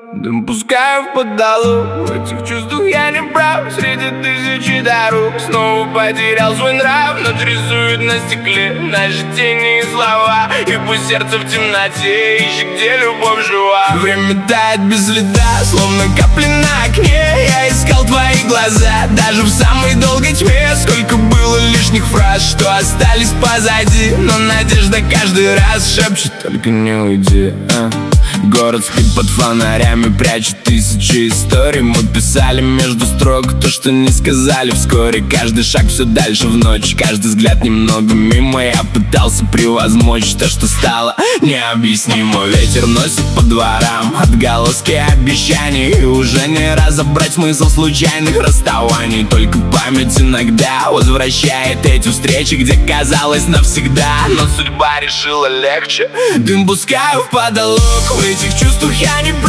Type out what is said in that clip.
Дым пускаю в потолок, в этих чувствах я не прав. Среди тысячи дорог снова потерял свой нрав. Ночь рисует на стекле наши тени и слова. И пусть сердце в темноте ищет, где любовь жива. Время тает без следа, словно капли на окне. Я искал твои глаза, даже в самой долгой тьме. Сколько было лишних фраз, что остались позади. Но надежда каждый раз шепчет: только не уйди. Город спит под фонарями, прячет тысячи историй. Мы писали между строк то, что не сказали вскоре. Каждый шаг все дальше в ночь, каждый взгляд немного мимо. Я пытался превозмочь то, что стало необъяснимо. Ветер носит по дворам отголоски обещаний, и уже не разобрать смысл случайных расставаний. Только память иногда возвращает эти встречи, где казалось навсегда, но судьба решила легче. Дым пускаю в потолок, в этих чувствах я не